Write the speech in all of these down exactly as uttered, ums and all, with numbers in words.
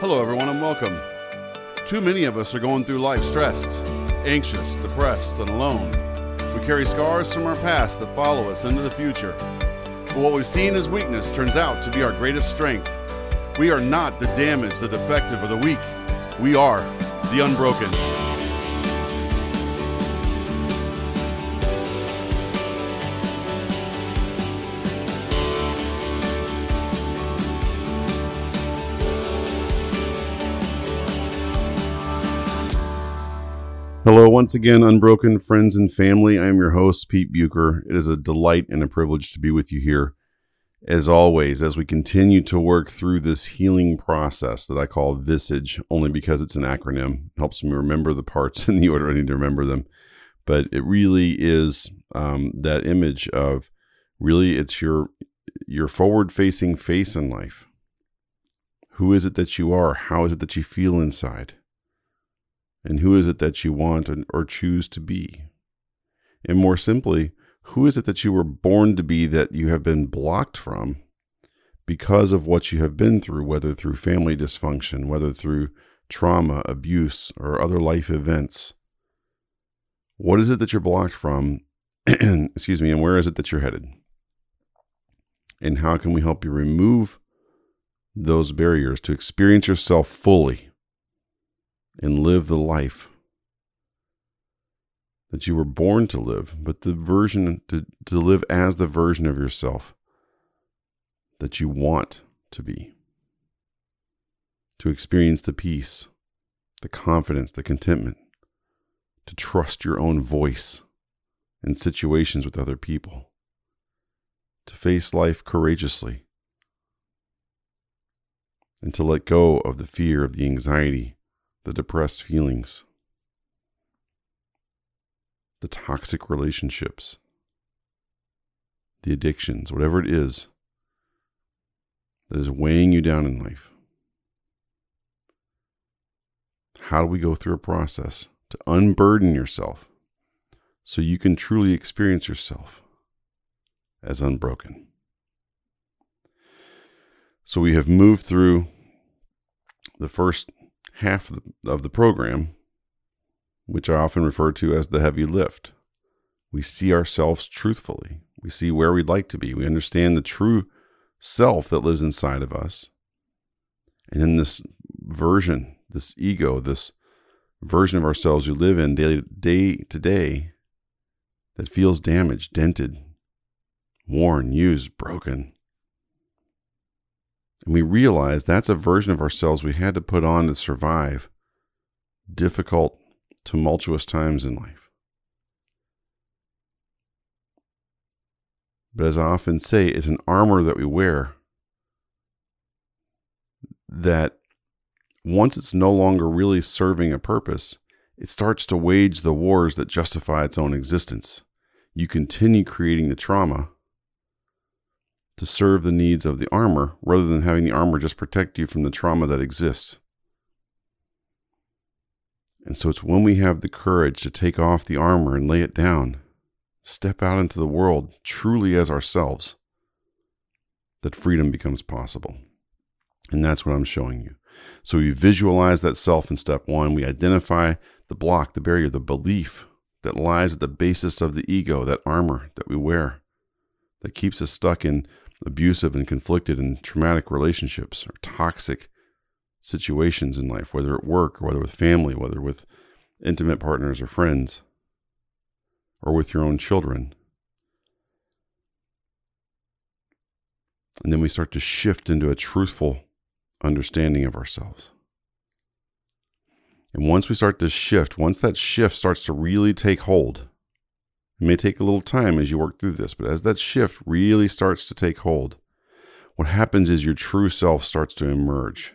Hello, everyone, and welcome. Too many of us are going through life stressed, anxious, depressed, and alone. We carry scars from our past that follow us into the future. But what we've seen as weakness turns out to be our greatest strength. We are not the damaged, the defective, or the weak. We are the unbroken. Hello, once again, Unbroken friends and family. I am your host, Pete Bucher. It is a delight and a privilege to be with you here. As always, as we continue to work through this healing process that I call VISAGE, only because it's an acronym, it helps me remember the parts in the order I need to remember them. But it really is um, that image of really it's your your forward-facing face in life. Who is it that you are? How is it that you feel inside? And who is it that you want or choose to be? And more simply, who is it that you were born to be that you have been blocked from because of what you have been through, whether through family dysfunction, whether through trauma, abuse, or other life events? What is it that you're blocked from? Excuse me, and where is it that you're headed? And how can we help you remove those barriers to experience yourself fully and live the life that you were born to live, but the version to, to live as the version of yourself that you want to be, to experience the peace, the confidence, the contentment, to trust your own voice in situations with other people, to face life courageously, and to let go of the fear, of the anxiety, the depressed feelings, the toxic relationships, the addictions, whatever it is that is weighing you down in life. How do we go through a process to unburden yourself so you can truly experience yourself as unbroken? So we have moved through the first half of the program, which I often refer to as the heavy lift. We see ourselves truthfully. We see where we'd like to be. We understand the true self that lives inside of us. And then this version, this ego, this version of ourselves we live in day, day to day that feels damaged, dented, worn, used, broken. And we realize that's a version of ourselves we had to put on to survive difficult, tumultuous times in life. But as I often say, it's an armor that we wear that once it's no longer really serving a purpose, it starts to wage the wars that justify its own existence. You continue creating the trauma to serve the needs of the armor rather than having the armor just protect you from the trauma that exists. And so it's when we have the courage to take off the armor and lay it down, step out into the world truly as ourselves, that freedom becomes possible. And that's what I'm showing you. So we visualize that self in step one. We identify the block, the barrier, the belief that lies at the basis of the ego, that armor that we wear, that keeps us stuck in abusive and conflicted and traumatic relationships or toxic situations in life, whether at work or whether with family, whether with intimate partners or friends, or with your own children. And then we start to shift into a truthful understanding of ourselves. And once we start to shift, once that shift starts to really take hold, it may take a little time as you work through this, but as that shift really starts to take hold, what happens is your true self starts to emerge.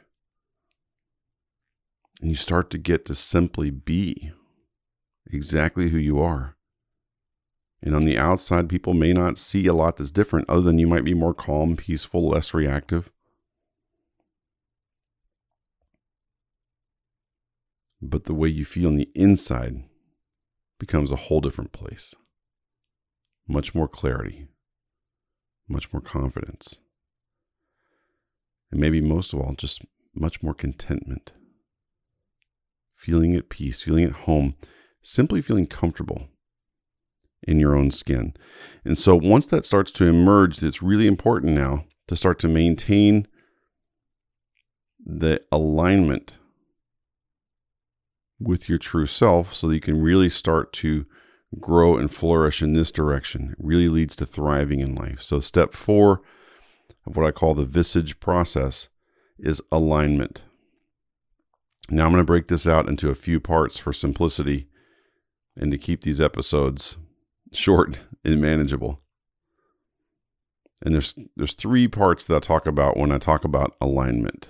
And you start to get to simply be exactly who you are. And on the outside, people may not see a lot that's different, other than you might be more calm, peaceful, less reactive. But the way you feel on the inside becomes a whole different place. Much more clarity, much more confidence. And maybe most of all, just much more contentment, feeling at peace, feeling at home, simply feeling comfortable in your own skin. And so once that starts to emerge, it's really important now to start to maintain the alignment with your true self so that you can really start to grow and flourish in this direction. It really leads to thriving in life. So step four of what I call the Visage process is alignment. Now I'm going to break this out into a few parts for simplicity and to keep these episodes short and manageable. And there's there's three parts that I talk about when I talk about alignment.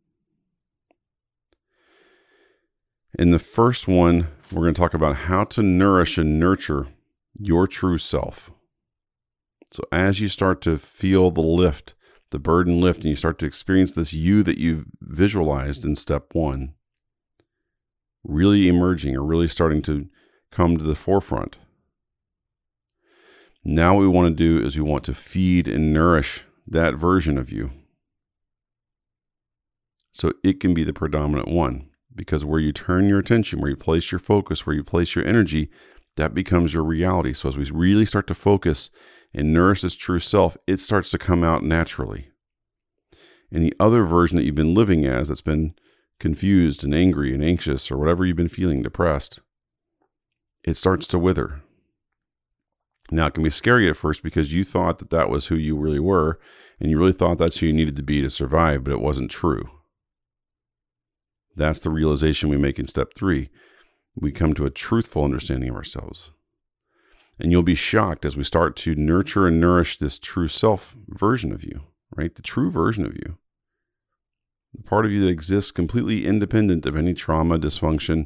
In the first one, we're going to talk about how to nourish and nurture your true self. So as you start to feel the lift, the burden lift, and you start to experience this you that you've visualized in step one, really emerging or really starting to come to the forefront. Now what we want to do is we want to feed and nourish that version of you so it can be the predominant one. Because where you turn your attention, where you place your focus, where you place your energy, that becomes your reality. So as we really start to focus and nourish this true self, it starts to come out naturally. And the other version that you've been living as, that's been confused and angry and anxious or whatever you've been feeling, depressed, it starts to wither. Now, it can be scary at first because you thought that that was who you really were, and you really thought that's who you needed to be to survive, but it wasn't true. That's the realization we make in step three. We come to a truthful understanding of ourselves. And you'll be shocked as we start to nurture and nourish this true self version of you, right? The true version of you. The part of you that exists completely independent of any trauma, dysfunction,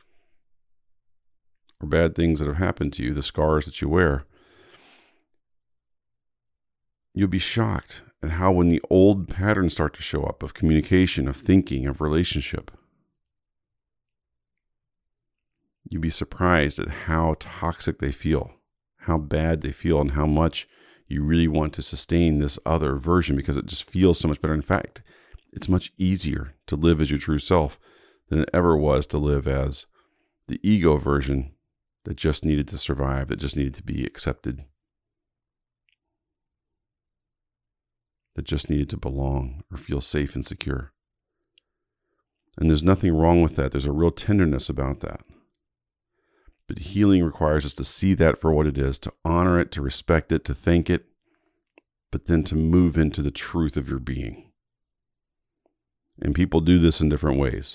or bad things that have happened to you, the scars that you wear. You'll be shocked at how when the old patterns start to show up of communication, of thinking, of relationship, you'd be surprised at how toxic they feel, how bad they feel, and how much you really want to sustain this other version because it just feels so much better. In fact, it's much easier to live as your true self than it ever was to live as the ego version that just needed to survive, that just needed to be accepted, that just needed to belong or feel safe and secure. And there's nothing wrong with that. There's a real tenderness about that. But healing requires us to see that for what it is, to honor it, to respect it, to thank it, but then to move into the truth of your being. And people do this in different ways.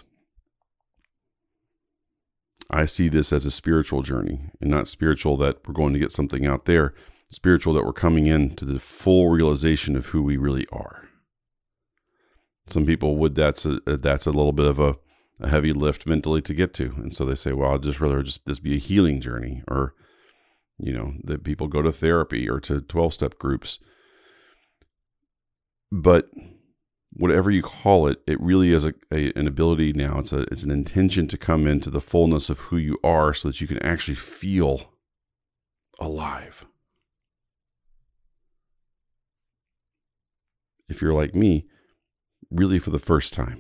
I see this as a spiritual journey, and not spiritual that we're going to get something out there, spiritual that we're coming into the full realization of who we really are. Some people would, that's a, that's a little bit of a, a heavy lift mentally to get to. And so they say, well, I'd just rather just this be a healing journey, or, you know, that people go to therapy or to twelve-step groups. But whatever you call it, it really is a, a, an ability now. It's a, it's an intention to come into the fullness of who you are so that you can actually feel alive. If you're like me, really for the first time.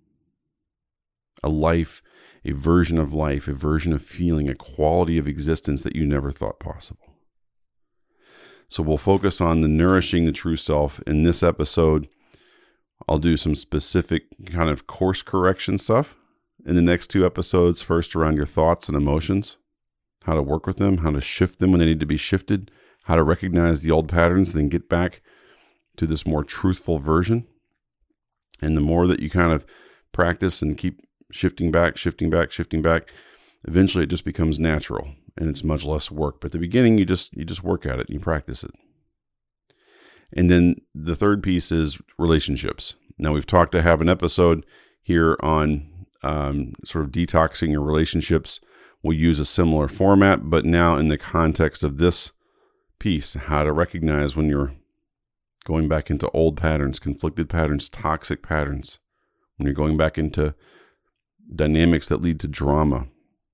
A life, a version of life, a version of feeling, a quality of existence that you never thought possible. So we'll focus on the nourishing the true self in this episode. I'll do some specific kind of course correction stuff in the next two episodes. First, around your thoughts and emotions, how to work with them, how to shift them when they need to be shifted, how to recognize the old patterns, then get back to this more truthful version. And the more that you kind of practice and keep shifting back, shifting back, shifting back, eventually it just becomes natural and it's much less work. But at the beginning, you just you just work at it and you practice it. And then the third piece is relationships. Now, we've talked to have an episode here on um, sort of detoxing your relationships. We'll use a similar format, but now in the context of this piece, how to recognize when you're going back into old patterns, conflicted patterns, toxic patterns, when you're going back into dynamics that lead to drama,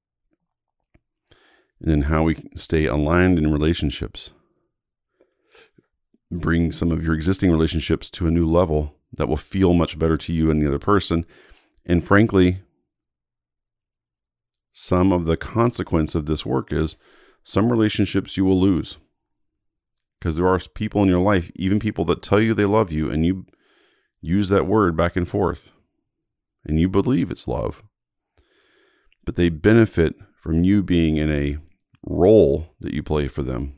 and then how we stay aligned in relationships. Bring some of your existing relationships to a new level that will feel much better to you and the other person. And frankly, some of the consequence of this work is some relationships you will lose. Because there are people in your life, even people that tell you they love you, and you use that word back and forth, and you believe it's love, but they benefit from you being in a role that you play for them.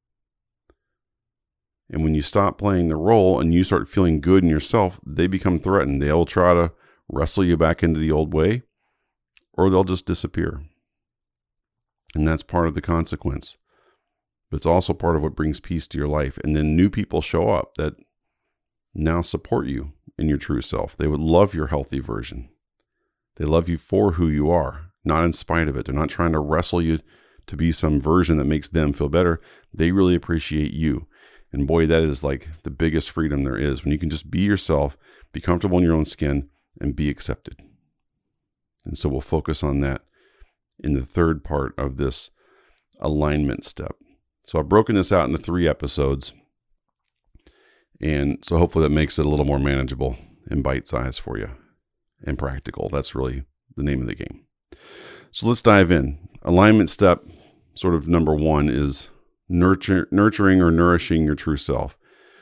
And when you stop playing the role and you start feeling good in yourself, they become threatened. They'll try to wrestle you back into the old way, or they'll just disappear. And that's part of the consequence. But it's also part of what brings peace to your life. And then new people show up that now support you in your true self. They would love your healthy version. They love you for who you are, not in spite of it. They're not trying to wrestle you to be some version that makes them feel better. They really appreciate you. And boy, that is like the biggest freedom there is, when you can just be yourself, be comfortable in your own skin, and be accepted. And so we'll focus on that in the third part of this alignment step. So I've broken this out into three episodes. And so hopefully that makes it a little more manageable and bite-sized for you and practical. That's really the name of the game. So let's dive in. Alignment step, sort of number one, is nurture, nurturing or nourishing your true self.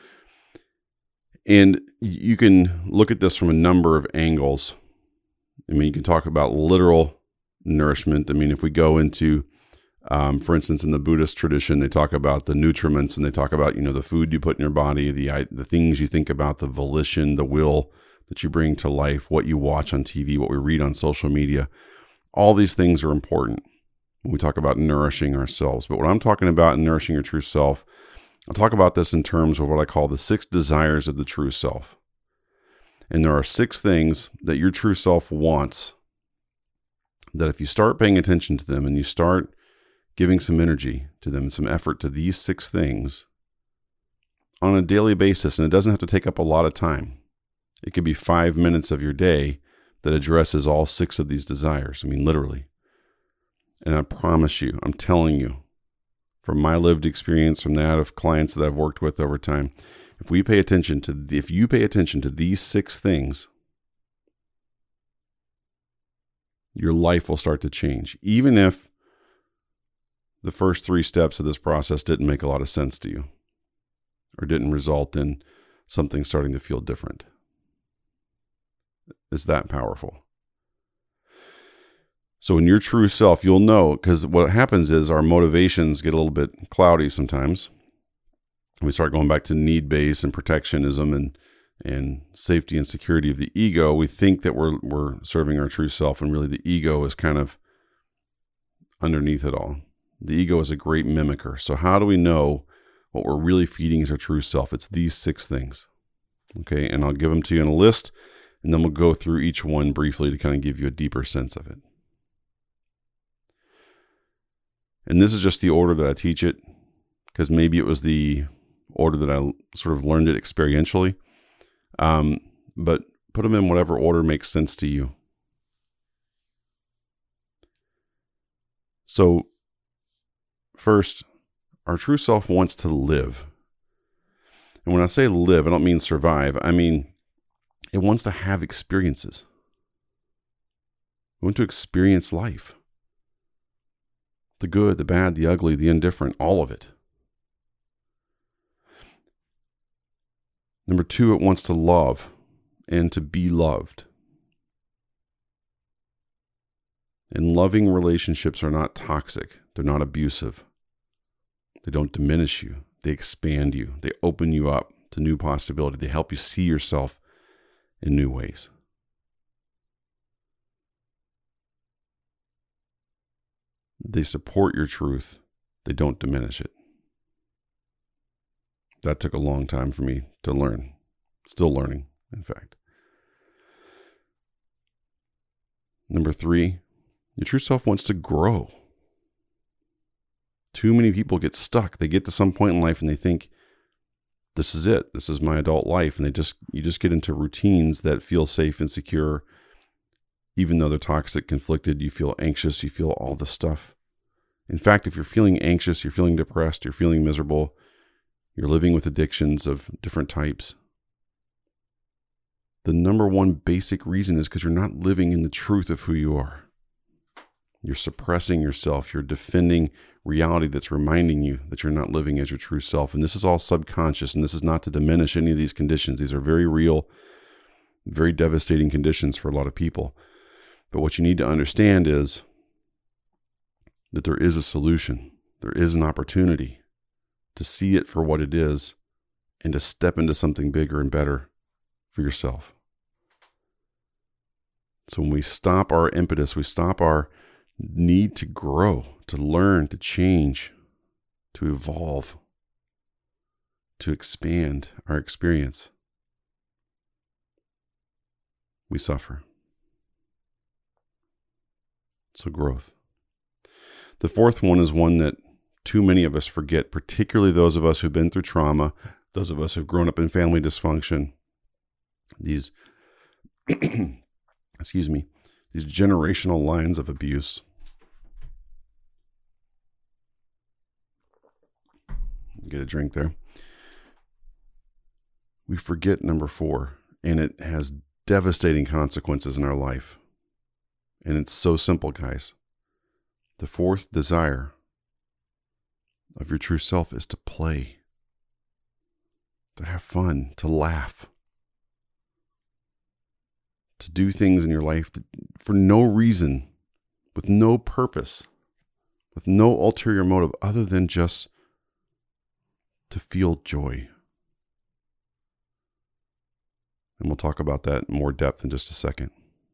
And you can look at this from a number of angles. I mean, you can talk about literal nourishment. I mean, if we go into Um, for instance, in the Buddhist tradition, they talk about the nutriments, and they talk about, you know, the food you put in your body, the the things you think about, the volition, the will that you bring to life, what you watch on T V, what we read on social media. All these things are important when we talk about nourishing ourselves. But what I'm talking about in nourishing your true self, I'll talk about this in terms of what I call the six desires of the true self. And there are six things that your true self wants that if you start paying attention to them and you start giving some energy to them, some effort to these six things on a daily basis, and it doesn't have to take up a lot of time. It could be five minutes of your day that addresses all six of these desires. I mean, literally. And I promise you, I'm telling you, from my lived experience, from that of clients that I've worked with over time, if we pay attention to, if you pay attention to these six things, your life will start to change. Even if the first three steps of this process didn't make a lot of sense to you, or didn't result in something starting to feel different. It's that powerful. So in your true self, you'll know, because what happens is our motivations get a little bit cloudy sometimes. We start going back to need-based and protectionism and and safety and security of the ego. We think that we're we're serving our true self, and really the ego is kind of underneath it all. The ego is a great mimicker. So how do we know what we're really feeding is our true self? It's these six things. Okay, and I'll give them to you in a list, and then we'll go through each one briefly to kind of give you a deeper sense of it. And this is just the order that I teach it, because maybe it was the order that I sort of learned it experientially. Um, but put them in whatever order makes sense to you. So, first, our true self wants to live. And when I say live, I don't mean survive. I mean, it wants to have experiences. We want to experience life. The good, the bad, the ugly, the indifferent, all of it. Number two, it wants to love and to be loved. And loving relationships are not toxic. They're not abusive. They don't diminish you. They expand you. They open you up to new possibility. They help you see yourself in new ways. They support your truth. They don't diminish it. That took a long time for me to learn. Still learning, in fact. Number three, your true self wants to grow. Too many people get stuck. They get to some point in life and they think, this is it. This is my adult life. And they just you just get into routines that feel safe and secure. Even though they're toxic, conflicted, you feel anxious, you feel all the stuff. In fact, if you're feeling anxious, you're feeling depressed, you're feeling miserable, you're living with addictions of different types, The number one basic reason is because you're not living in the truth of who you are. You're suppressing yourself. You're defending reality that's reminding you that you're not living as your true self. And this is all subconscious, and this is not to diminish any of these conditions. These are very real, very devastating conditions for a lot of people. But what you need to understand is that there is a solution. There is an opportunity to see it for what it is and to step into something bigger and better for yourself. So when we stop our impetus, we stop our need to grow, to learn, to change, to evolve, to expand our experience, we suffer. So growth. The fourth one is one that too many of us forget, particularly those of us who've been through trauma, those of us who've grown up in family dysfunction, these, excuse me, these generational lines of abuse. Get a drink there. We forget number four, and it has devastating consequences in our life. And it's so simple, guys. The fourth desire of your true self is to play, to have fun, to laugh, to do things in your life that, for no reason, with no purpose, with no ulterior motive other than just to feel joy. And we'll talk about that in more depth in just a second.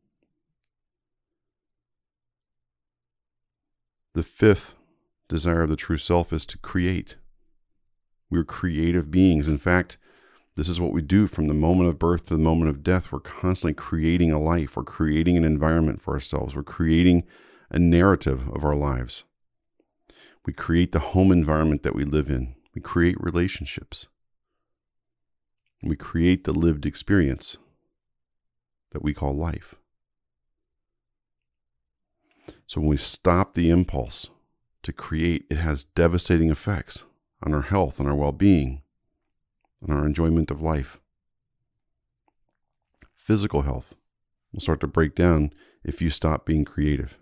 The fifth desire of the true self is to create. We're creative beings. In fact, this is what we do from the moment of birth to the moment of death. We're constantly creating a life. We're creating an environment for ourselves. We're creating a narrative of our lives. We create the home environment that we live in. We create relationships. We create the lived experience that we call life. So when we stop the impulse to create, it has devastating effects on our health, on our well-being, on our enjoyment of life. Physical health will start to break down if you stop being creative.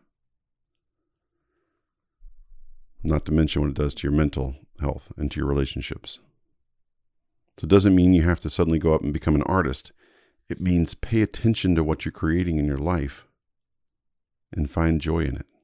Not to mention what it does to your mental health and to your relationships. So it doesn't mean you have to suddenly go up and become an artist. It means pay attention to what you're creating in your life and find joy in it.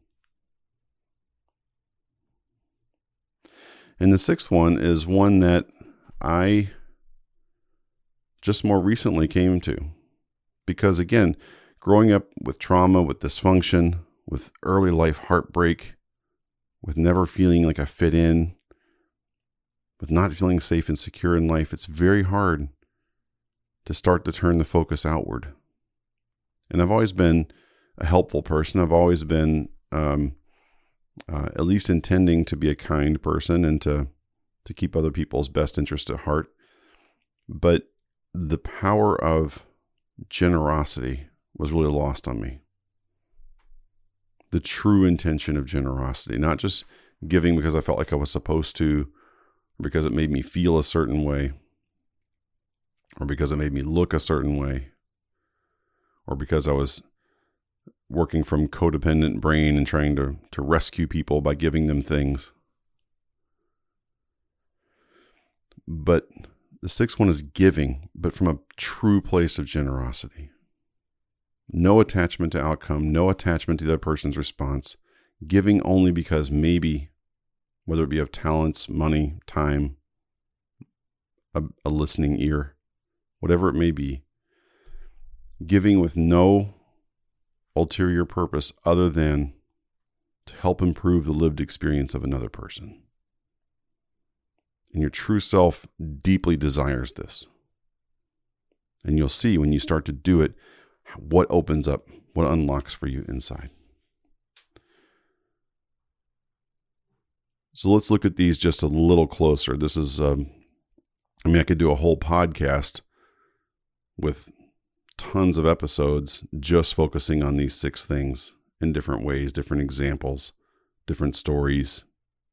And the sixth one is one that I just more recently came to. Because again, growing up with trauma, with dysfunction, with early life heartbreak, with never feeling like I fit in, with not feeling safe and secure in life, it's very hard to start to turn the focus outward. And I've always been a helpful person. I've always been um, uh, at least intending to be a kind person and to, to keep other people's best interest at heart. But the power of generosity was really lost on me. The true intention of generosity, not just giving because I felt like I was supposed to, or because it made me feel a certain way, or because it made me look a certain way, or because I was working from codependent brain and trying to, to rescue people by giving them things. But the sixth one is giving, but from a true place of generosity. No attachment to outcome, no attachment to the other person's response. Giving only because maybe, whether it be of talents, money, time, a, a listening ear, whatever it may be. Giving with no ulterior purpose other than to help improve the lived experience of another person. And your true self deeply desires this. And you'll see when you start to do it, what opens up, what unlocks for you inside. So let's look at these just a little closer. This is, um, I mean, I could do a whole podcast with tons of episodes just focusing on these six things in different ways, different examples, different stories.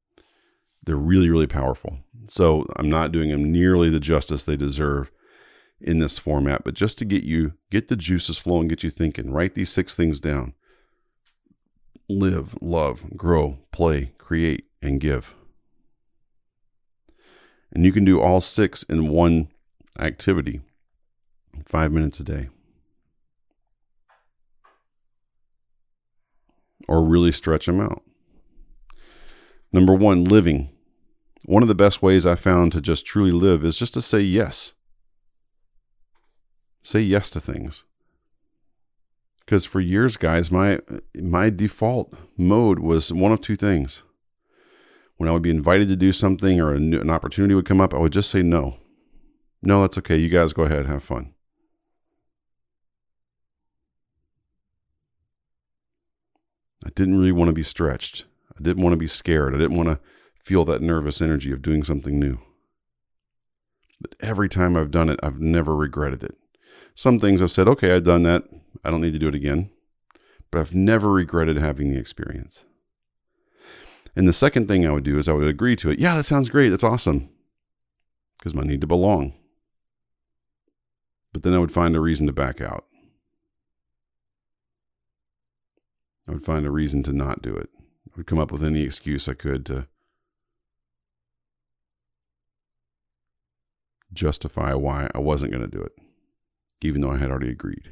They're really, really powerful. So I'm not doing them nearly the justice they deserve in this format, but just to get you, get the juices flowing, get you thinking. Write these six things down. Live, love, grow, play, create, and give. And you can do all six in one activity, five minutes a day. Or really stretch them out. Number one, living. One of the best ways I found to just truly live is just to say yes. Say yes to things. Because for years, guys, my my default mode was one of two things. When I would be invited to do something or a new, an opportunity would come up, I would just say no. No, that's okay. You guys go ahead. Have fun. I didn't really want to be stretched. I didn't want to be scared. I didn't want to feel that nervous energy of doing something new. But every time I've done it, I've never regretted it. Some things I've said, okay, I've done that. I don't need to do it again. But I've never regretted having the experience. And the second thing I would do is I would agree to it. Yeah, that sounds great. That's awesome. Because my need to belong. But then I would find a reason to back out. I would find a reason to not do it. I would come up with any excuse I could to justify why I wasn't going to do it, even though I had already agreed.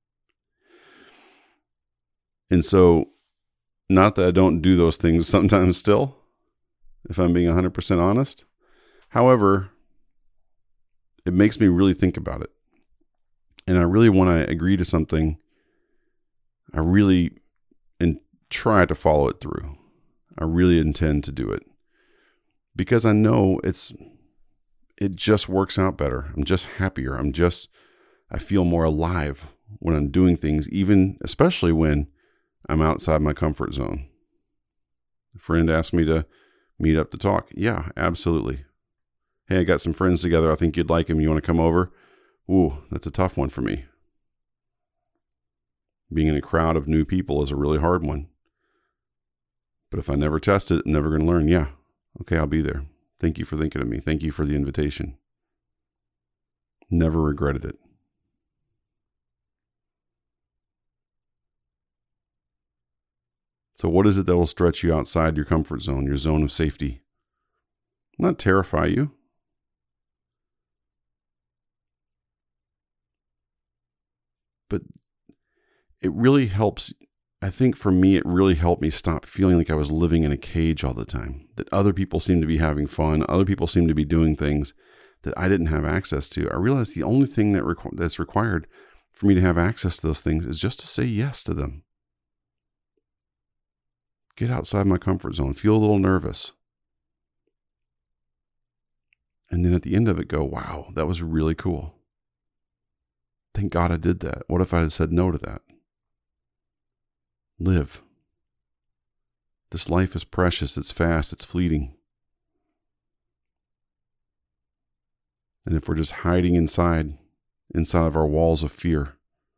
And so, not that I don't do those things sometimes still, if I'm being one hundred percent honest. However, it makes me really think about it. And I really want to agree to something. I really and try to follow it through. I really intend to do it. Because I know it's it just works out better. I'm just happier. I'm just I feel more alive when I'm doing things, even especially when I'm outside my comfort zone. A friend asked me to meet up to talk. Yeah, absolutely. Hey, I got some friends together. I think you'd like them. You want to come over? Ooh, that's a tough one for me. Being in a crowd of new people is a really hard one. But if I never test it, I'm never going to learn. Yeah, okay, I'll be there. Thank you for thinking of me. Thank you for the invitation. Never regretted it. So what is it that will stretch you outside your comfort zone, your zone of safety? Not terrify you. But it really helps. I think for me, it really helped me stop feeling like I was living in a cage all the time. That other people seem to be having fun. Other people seem to be doing things that I didn't have access to. I realized the only thing that requ- that's required for me to have access to those things is just to say yes to them. Get outside my comfort zone. Feel a little nervous. And then at the end of it go, wow, that was really cool. Thank God I did that. What if I had said no to that? Live. This life is precious. It's fast. It's fleeting. And if we're just hiding inside, inside of our walls of fear,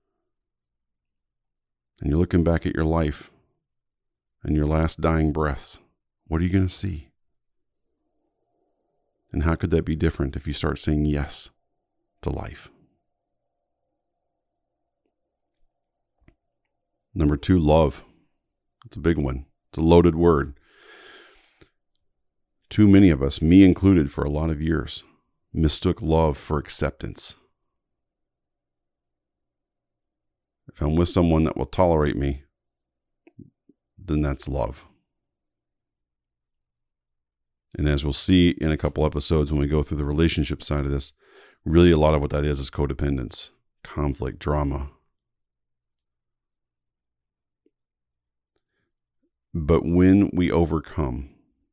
and you're looking back at your life and your last dying breaths, what are you going to see? And how could that be different if you start saying yes to life? Number two, love. It's a big one. It's a loaded word. Too many of us, me included for a lot of years, mistook love for acceptance. If I'm with someone that will tolerate me, then that's love. And as we'll see in a couple episodes when we go through the relationship side of this, really a lot of what that is is codependence, conflict, drama. But when we overcome,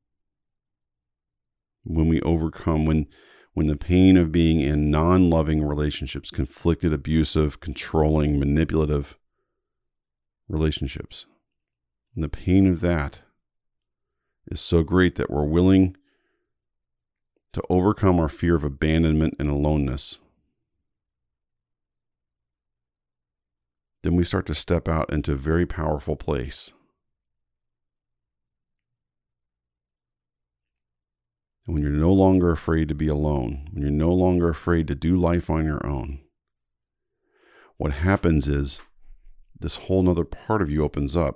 when we overcome, when when the pain of being in non-loving relationships, conflicted, abusive, controlling, manipulative relationships, and the pain of that is so great that we're willing to overcome our fear of abandonment and aloneness, then we start to step out into a very powerful place. And when you're no longer afraid to be alone, when you're no longer afraid to do life on your own, what happens is this whole nother part of you opens up.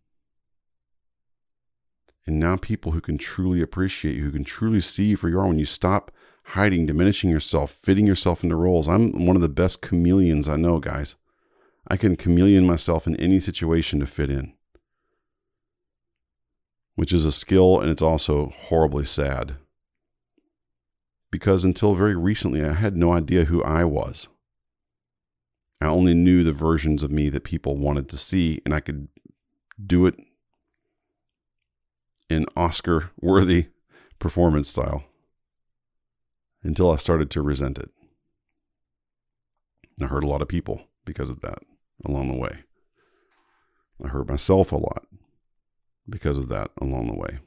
And now people who can truly appreciate you, who can truly see you for you are, when you stop hiding, diminishing yourself, fitting yourself into roles. I'm one of the best chameleons I know, guys. I can chameleon myself in any situation to fit in, which is a skill, and it's also horribly sad. Because until very recently, I had no idea who I was. I only knew the versions of me that people wanted to see, and I could do it in Oscar-worthy performance style until I started to resent it. I hurt a lot of people because of that along the way. I hurt myself a lot because of that along the way.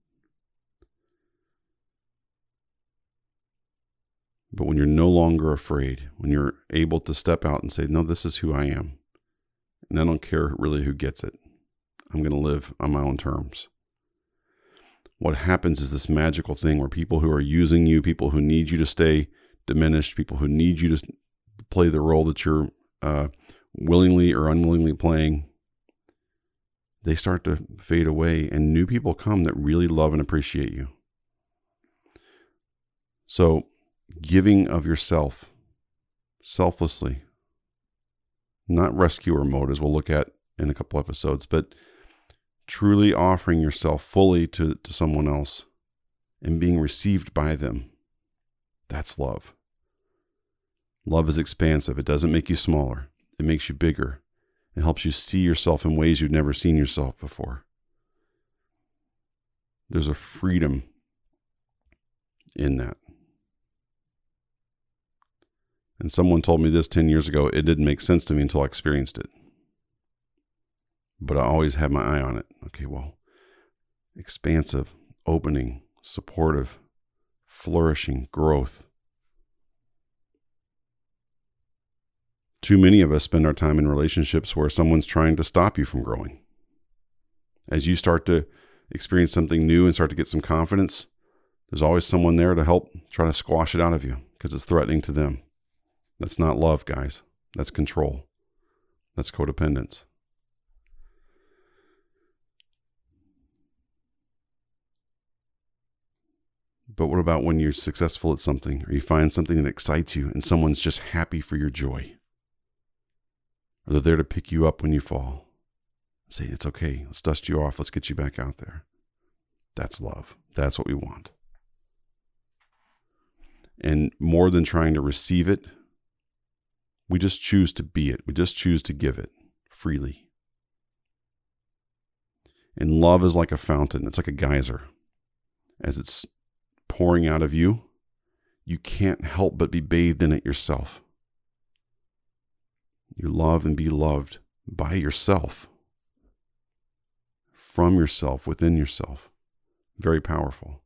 But when you're no longer afraid, when you're able to step out and say, no, this is who I am, and I don't care really who gets it, I'm going to live on my own terms. What happens is this magical thing where people who are using you, people who need you to stay diminished, people who need you to play the role that you're uh, willingly or unwillingly playing, they start to fade away, and new people come that really love and appreciate you. So giving of yourself selflessly, not rescuer mode, as we'll look at in a couple episodes, but truly offering yourself fully to, to someone else and being received by them. That's love. Love is expansive. It doesn't make you smaller. It makes you bigger. It helps you see yourself in ways you've never seen yourself before. There's a freedom in that. And someone told me this ten years ago. It didn't make sense to me until I experienced it. But I always had my eye on it. Okay, well, expansive, opening, supportive, flourishing, growth. Too many of us spend our time in relationships where someone's trying to stop you from growing. As you start to experience something new and start to get some confidence, there's always someone there to help try to squash it out of you because it's threatening to them. That's not love, guys. That's control. That's codependence. But what about when you're successful at something, or you find something that excites you and someone's just happy for your joy? Or they're there to pick you up when you fall. Say, it's okay. Let's dust you off. Let's get you back out there. That's love. That's what we want. And more than trying to receive it, we just choose to be it. We just choose to give it freely. And love is like a fountain. It's like a geyser. As it's pouring out of you, you can't help but be bathed in it yourself. You love and be loved by yourself, from yourself, within yourself. Very powerful.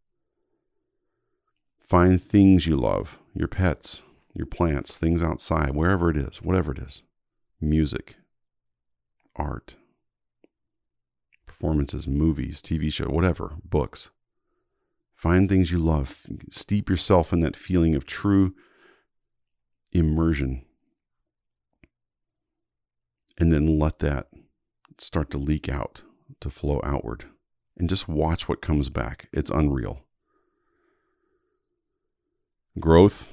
Find things you love, your pets, your plants, things outside, wherever it is, whatever it is. Music, art, performances, movies, T V show, whatever, books. Find things you love. Steep yourself in that feeling of true immersion. And then let that start to leak out, to flow outward. And just watch what comes back. It's unreal. Growth.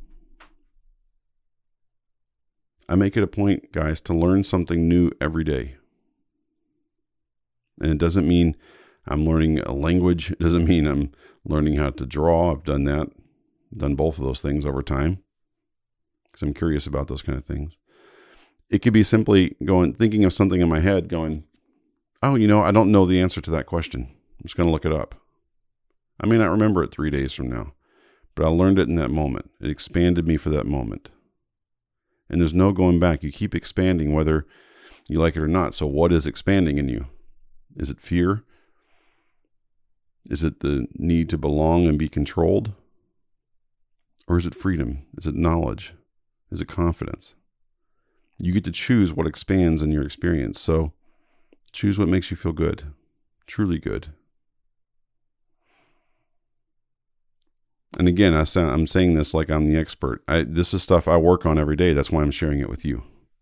I make it a point, guys, to learn something new every day. And it doesn't mean I'm learning a language. It doesn't mean I'm learning how to draw. I've done that. Done both of those things over time because I'm curious about those kind of things. It could be simply going, thinking of something in my head going, oh, you know, I don't know the answer to that question. I'm just going to look it up. I may not remember it three days from now, but I learned it in that moment. It expanded me for that moment. And there's no going back. You keep expanding whether you like it or not. So what is expanding in you? Is it fear? Is it the need to belong and be controlled? Or is it freedom? Is it knowledge? Is it confidence? You get to choose what expands in your experience. So choose what makes you feel good, truly good. And again, I sound, I'm saying this like I'm the expert. I, this is stuff I work on every day. That's why I'm sharing it with you.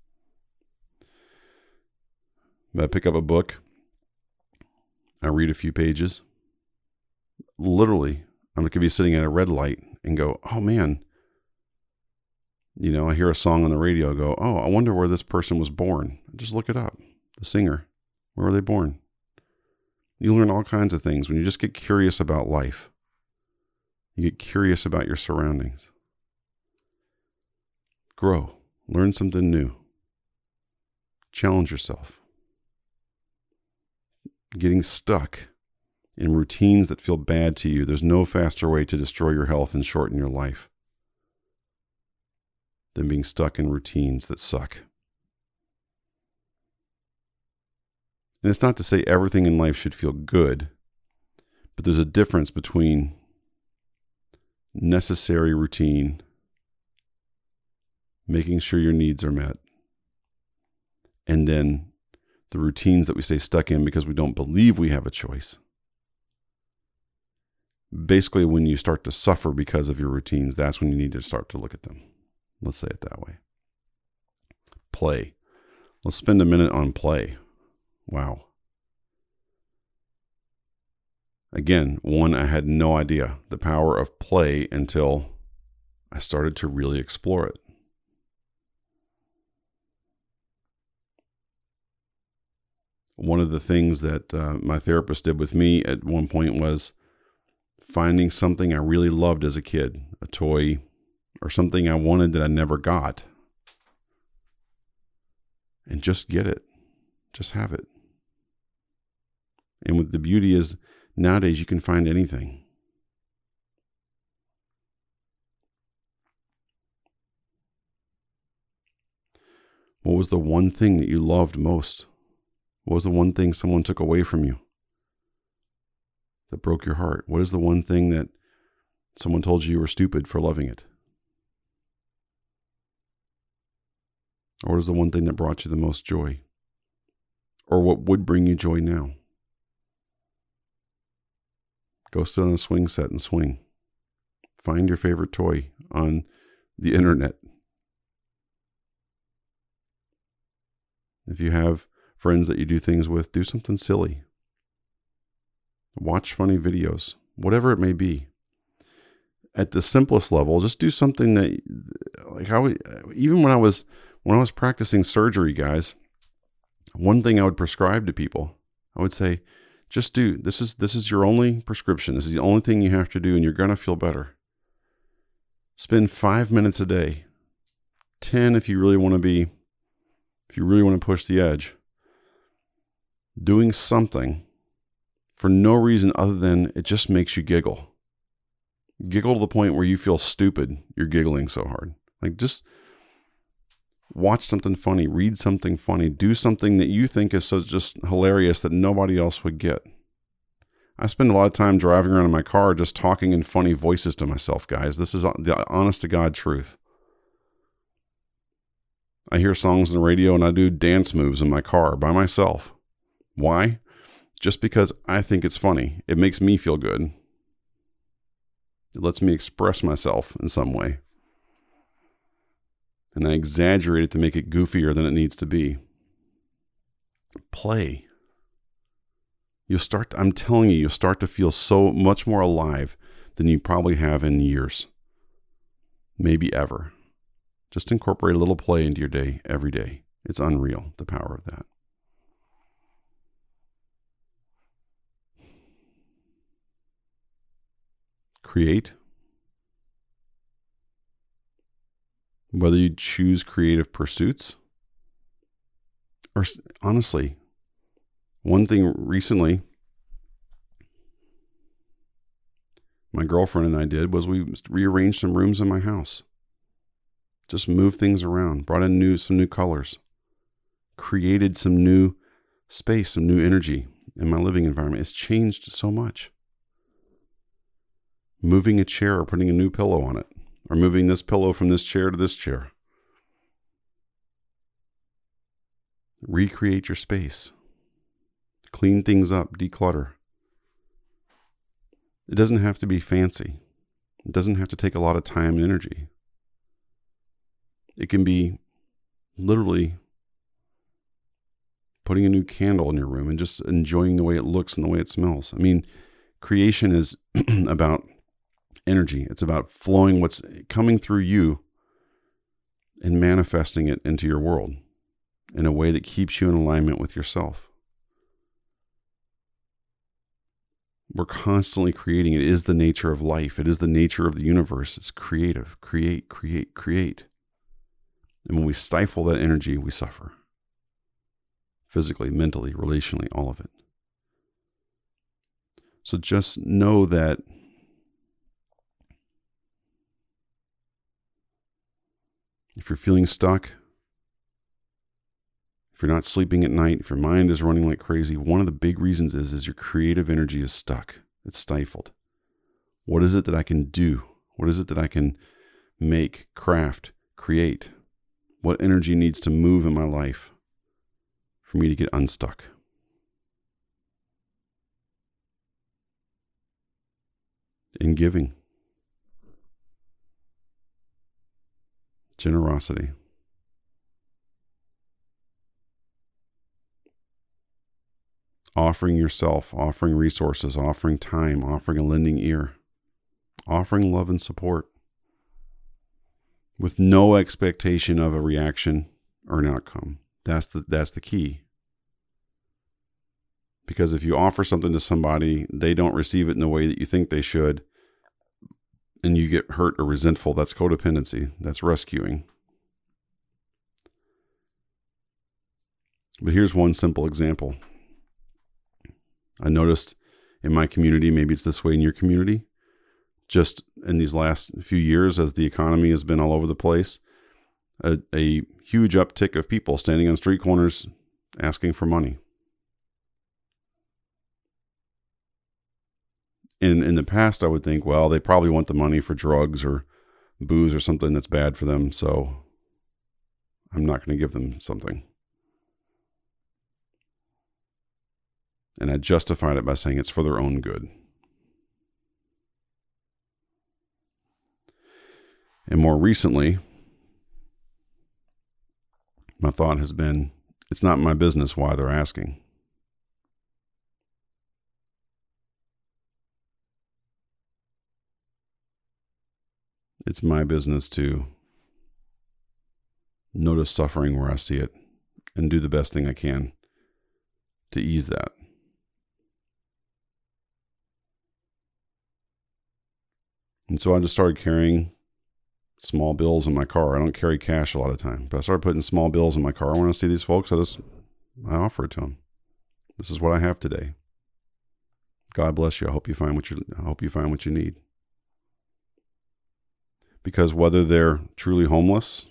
But I pick up a book. I read a few pages. Literally, I could be sitting at a red light and go, oh man, you know, I hear a song on the radio, I go, oh, I wonder where this person was born. Just look it up. The singer, where were they born? You learn all kinds of things when you just get curious about life. You get curious about your surroundings. Grow. Learn something new. Challenge yourself. Getting stuck in routines that feel bad to you, there's no faster way to destroy your health and shorten your life than being stuck in routines that suck. And it's not to say everything in life should feel good, but there's a difference between necessary routine, making sure your needs are met, and then the routines that we stay stuck in because we don't believe we have a choice. Basically, when you start to suffer because of your routines, that's when you need to start to look at them. Let's say it that way. Play. Let's spend a minute on play. Wow. Again, one, I had no idea the power of play until I started to really explore it. One of the things that uh, my therapist did with me at one point was finding something I really loved as a kid, a toy or something I wanted that I never got, and just get it, just have it. And with the beauty is nowadays you can find anything. What was the one thing that you loved most? What was the one thing someone took away from you that broke your heart? What is the one thing that someone told you you were stupid for loving it? Or what is the one thing that brought you the most joy? Or what would bring you joy now? Go sit on a swing set and swing. Find your favorite toy on the internet. If you have friends that you do things with, do something silly. Watch funny videos, whatever it may be. At the simplest level, just do something that, like how, even when I was when I was practicing surgery, guys, one thing I would prescribe to people, I would say, just do this is this is your only prescription. This is the only thing you have to do, and you're gonna feel better. Spend five minutes a day, ten if you really want to be, if you really want to push the edge. Doing something for no reason other than it just makes you giggle. Giggle to the point where you feel stupid. You're giggling so hard. Like just watch something funny, read something funny, do something that you think is so just hilarious that nobody else would get. I spend a lot of time driving around in my car just talking in funny voices to myself, guys. This is the honest to God truth. I hear songs on the radio and I do dance moves in my car by myself. Why? Just because I think it's funny. It makes me feel good. It lets me express myself in some way. And I exaggerate it to make it goofier than it needs to be. Play. You'll start, I'm telling you, you'll start to feel so much more alive than you probably have in years. Maybe ever. Just incorporate a little play into your day every day. It's unreal, the power of that. Create. Whether you choose creative pursuits or honestly, one thing recently my girlfriend and I did was we rearranged some rooms in my house. Just moved things around, brought in new some new colors, created some new space, some new energy in my living environment. It's changed so much. Moving a chair or putting a new pillow on it, or moving this pillow from this chair to this chair. Recreate your space. Clean things up, declutter. It doesn't have to be fancy. It doesn't have to take a lot of time and energy. It can be literally putting a new candle in your room and just enjoying the way it looks and the way it smells. I mean, creation is about energy. It's about flowing what's coming through you and manifesting it into your world in a way that keeps you in alignment with yourself. We're constantly creating. It is the nature of life. It is the nature of the universe. It's creative. Create, create, create. And when we stifle that energy, we suffer. Physically, mentally, relationally, all of it. So just know that if you're feeling stuck, if you're not sleeping at night, if your mind is running like crazy, one of the big reasons is, is your creative energy is stuck. It's stifled. What is it that I can do? What is it that I can make, craft, create? What energy needs to move in my life for me to get unstuck? In giving. Generosity. Offering yourself, offering resources, offering time, offering a lending ear, offering love and support with no expectation of a reaction or an outcome. That's the, that's the key. Because if you offer something to somebody, they don't receive it in the way that you think they should, and you get hurt or resentful, that's codependency. That's rescuing. But here's one simple example. I noticed in my community, maybe it's this way in your community, just in these last few years as the economy has been all over the place, a, a huge uptick of people standing on street corners asking for money. In, in the past, I would think, well, they probably want the money for drugs or booze or something that's bad for them, so I'm not going to give them something. And I justified it by saying it's for their own good. And more recently, my thought has been, it's not my business why they're asking. It's my business to notice suffering where I see it and do the best thing I can to ease that. And so I just started carrying small bills in my car. I don't carry cash a lot of time, but I started putting small bills in my car. When I see these folks, I just, I offer it to them. This is what I have today. God bless you. I hope you find what you, I hope you find what you need. Because whether they're truly homeless,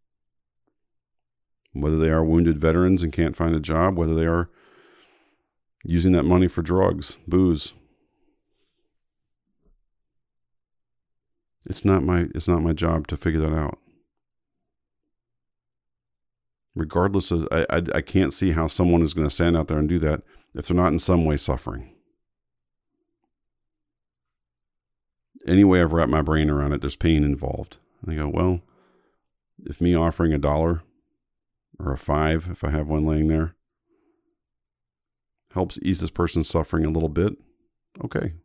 whether they are wounded veterans and can't find a job, whether they are using that money for drugs, booze, It's not my it's not my job to figure that out. Regardless of, I, I, I can't see how someone is going to stand out there and do that if they're not in some way suffering. Any way I've wrapped my brain around it, there's pain involved. And I go, well, if me offering a dollar or a five, if I have one laying there, helps ease this person's suffering a little bit, okay.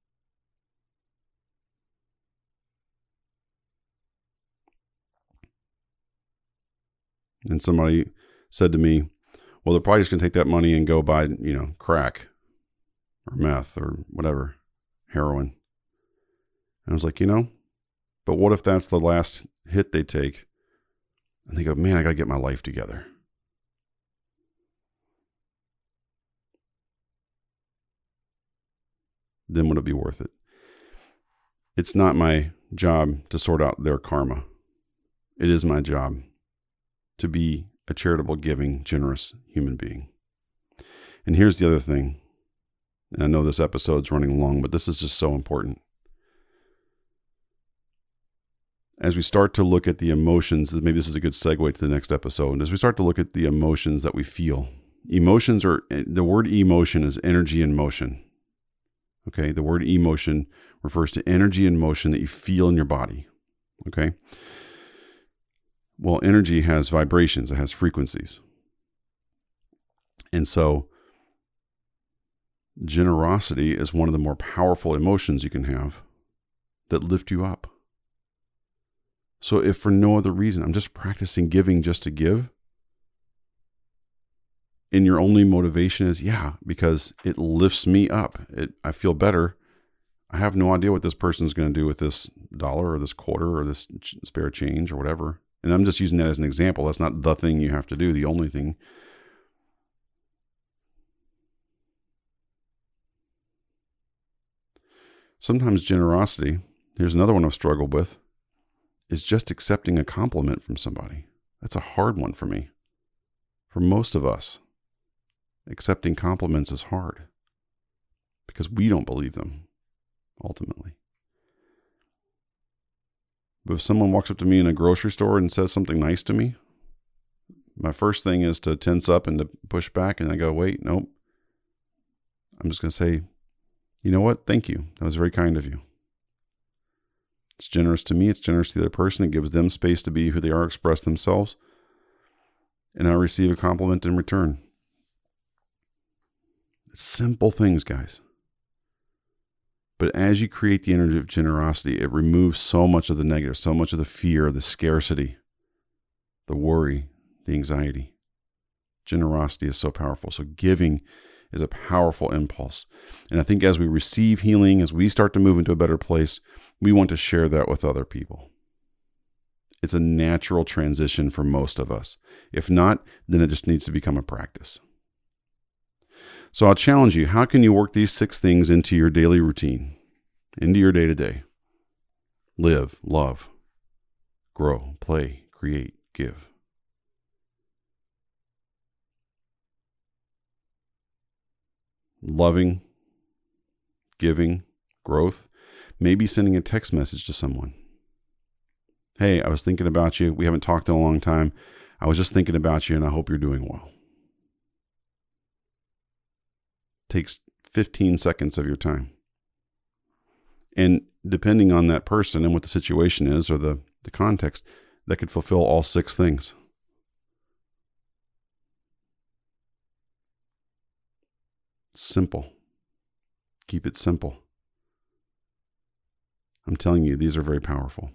And somebody said to me, well, they're probably just going to take that money and go buy, you know, crack or meth or whatever, heroin. And I was like, you know, but what if that's the last hit they take? And they go, man, I got to get my life together. Then would it be worth it? It's not my job to sort out their karma. It is my job to be a charitable, giving, generous human being. And here's the other thing. And I know this episode's running long, but this is just so important. As we start to look at the emotions, maybe this is a good segue to the next episode. As we start to look at the emotions that we feel, emotions are, the word emotion is energy in motion. Okay. The word emotion refers to energy and motion that you feel in your body. Okay. Well, energy has vibrations, it has frequencies. And so generosity is one of the more powerful emotions you can have that lift you up. So if for no other reason, I'm just practicing giving just to give, and your only motivation is, yeah, because it lifts me up. It, I feel better. I have no idea what this person's going to do with this dollar or this quarter or this ch- spare change or whatever. And I'm just using that as an example. That's not the thing you have to do, the only thing. Sometimes generosity, here's another one I've struggled with, is just accepting a compliment from somebody. That's a hard one for me. For most of us, accepting compliments is hard because we don't believe them, ultimately. But if someone walks up to me in a grocery store and says something nice to me, my first thing is to tense up and to push back, and I go, wait, nope. I'm just going to say, you know what? Thank you. That was very kind of you. It's generous to me. It's generous to the other person. It gives them space to be who they are, express themselves. And I receive a compliment in return. It's simple things, guys. But as you create the energy of generosity, it removes so much of the negative, so much of the fear, the scarcity, the worry, the anxiety. Generosity is so powerful. So giving is a powerful impulse. And I think as we receive healing, as we start to move into a better place, we want to share that with other people. It's a natural transition for most of us. If not, then it just needs to become a practice. So I'll challenge you, how can you work these six things into your daily routine, into your day-to-day? Live, love, grow, play, create, give. Loving, giving, growth, maybe sending a text message to someone. Hey, I was thinking about you. We haven't talked in a long time. I was just thinking about you and I hope you're doing well. Takes fifteen seconds of your time. And depending on that person and what the situation is or the, the context, that could fulfill all six things. Simple. Keep it simple. I'm telling you, these are very powerful.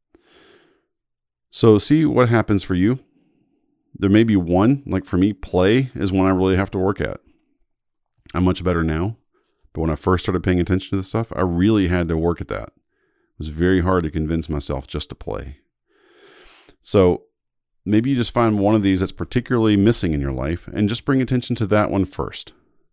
So see what happens for you. There may be one, like for me, play is one I really have to work at. I'm much better now. But when I first started paying attention to this stuff, I really had to work at that. It was very hard to convince myself just to play. So maybe you just find one of these that's particularly missing in your life and just bring attention to that one first.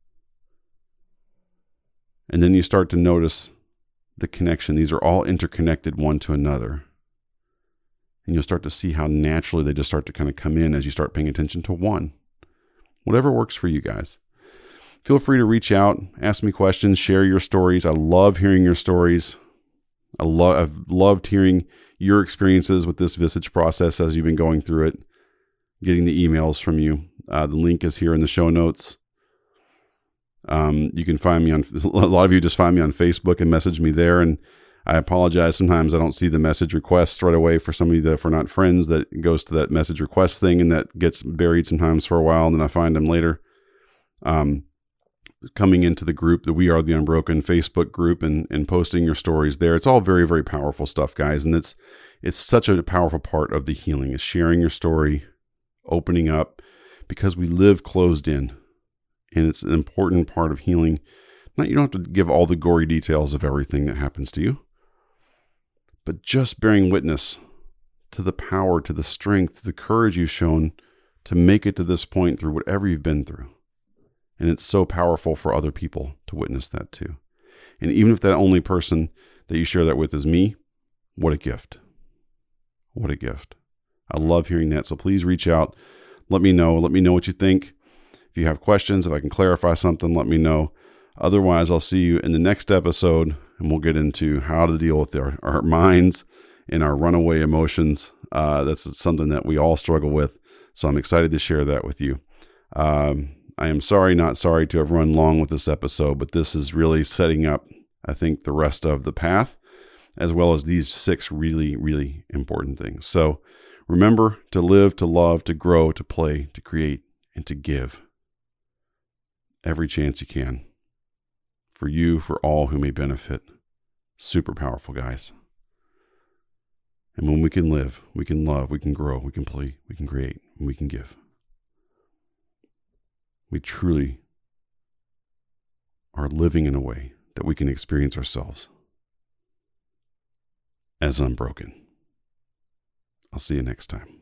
And then you start to notice the connection. These are all interconnected one to another. And you'll start to see how naturally they just start to kind of come in as you start paying attention to one. Whatever works for you guys. Feel free to reach out, ask me questions, share your stories. I love hearing your stories. I love, I've loved hearing your experiences with this Visage process as you've been going through it, getting the emails from you. Uh, the link is here in the show notes. Um, you can find me on, a lot of you just find me on Facebook and message me there. And I apologize. Sometimes I don't see the message requests right away for some of you that if we're not friends, that goes to that message request thing and that gets buried sometimes for a while. And then I find them later. Um, coming into the group, the We Are the Unbroken Facebook group and, and posting your stories there. It's all very, very powerful stuff, guys. And it's, it's such a powerful part of the healing is sharing your story, opening up, because we live closed in. And it's an important part of healing. Not, you don't have to give all the gory details of everything that happens to you, but just bearing witness to the power, to the strength, to the courage you've shown to make it to this point through whatever you've been through. And it's so powerful for other people to witness that too. And even if that only person that you share that with is me, what a gift. What a gift. I love hearing that. So please reach out. Let me know. Let me know what you think. If you have questions, if I can clarify something, let me know. Otherwise, I'll see you in the next episode, and we'll get into how to deal with our, our minds and our runaway emotions. Uh, that's something that we all struggle with. So I'm excited to share that with you. Um, I am sorry, not sorry to have run long with this episode, but this is really setting up I think, the rest of the path, as well as these six really, really important things. So remember to live, to love, to grow, to play, to create, and to give every chance you can for you, for all who may benefit. Super powerful, guys. And when we can live, we can love, we can grow, we can play, we can create, and we can give. We truly are living in a way that we can experience ourselves as unbroken. I'll see you next time.